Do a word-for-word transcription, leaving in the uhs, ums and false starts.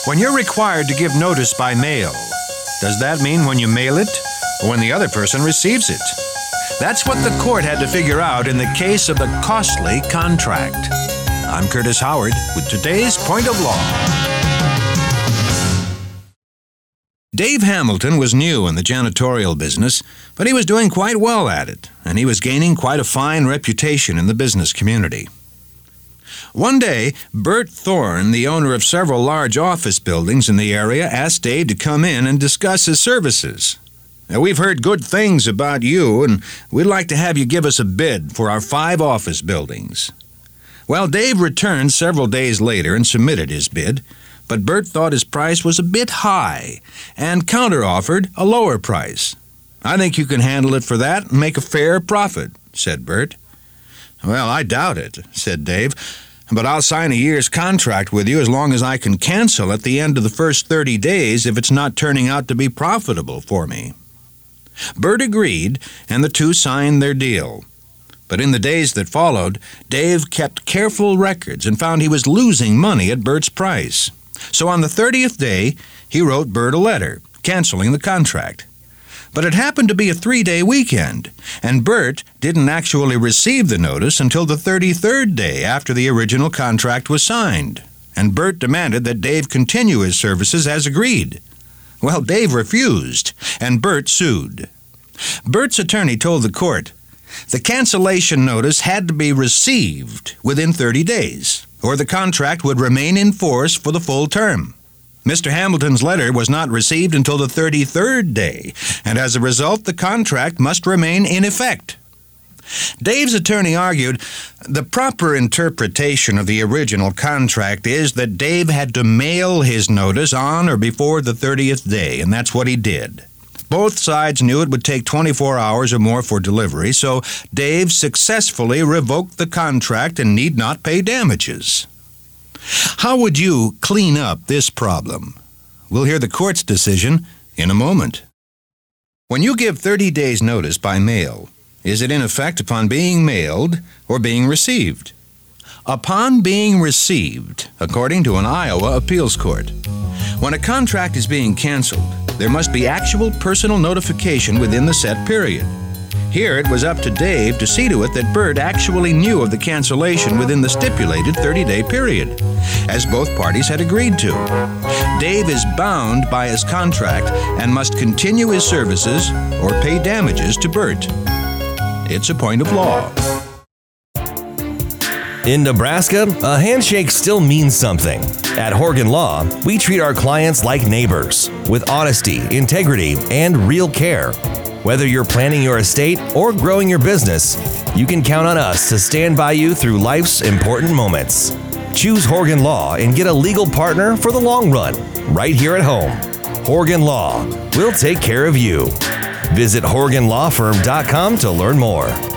When you're required to give notice by mail, does that mean when you mail it or when the other person receives it? That's what the court had to figure out in the case of the costly contract. I'm Curtis Howard with today's Point of Law. Dave Hamilton was new in the janitorial business, but he was doing quite well at it, and he was gaining quite a fine reputation in the business community. One day, Bert Thorne, the owner of several large office buildings in the area, asked Dave to come in and discuss his services. Now, we've heard good things about you, and we'd like to have you give us a bid for our five office buildings. Well, Dave returned several days later and submitted his bid, but Bert thought his price was a bit high and counter-offered a lower price. "I think you can handle it for that and make a fair profit," said Bert. "Well, I doubt it," said Dave, "but I'll sign a year's contract with you as long as I can cancel at the end of the first thirty days if it's not turning out to be profitable for me." Bert agreed, and the two signed their deal. But in the days that followed, Dave kept careful records and found he was losing money at Bert's price. So on the thirtieth day, he wrote Bert a letter, canceling the contract. But it happened to be a three-day weekend, and Bert didn't actually receive the notice until the thirty-third day after the original contract was signed, and Bert demanded that Dave continue his services as agreed. Well, Dave refused, and Bert sued. Bert's attorney told the court the cancellation notice had to be received within thirty days, or the contract would remain in force for the full term. Mister Hamilton's letter was not received until the thirty-third day, and as a result, the contract must remain in effect. Dave's attorney argued the proper interpretation of the original contract is that Dave had to mail his notice on or before the thirtieth day, and that's what he did. Both sides knew it would take twenty-four hours or more for delivery, so Dave successfully revoked the contract and need not pay damages. How would you clean up this problem? We'll hear the court's decision in a moment. When you give thirty days notice by mail, is it in effect upon being mailed or being received? Upon being received, according to an Iowa appeals court. When a contract is being canceled, there must be actual personal notification within the set period. Here it was up to Dave to see to it that Bert actually knew of the cancellation within the stipulated thirty-day period, as both parties had agreed to. Dave is bound by his contract and must continue his services or pay damages to Bert. It's a point of law. In Nebraska, a handshake still means something. At Horgan Law, we treat our clients like neighbors, with honesty, integrity, and real care. Whether you're planning your estate or growing your business, you can count on us to stand by you through life's important moments. Choose Horgan Law and get a legal partner for the long run, right here at home. Horgan Law, we'll take care of you. Visit Horgan Law Firm dot com to learn more.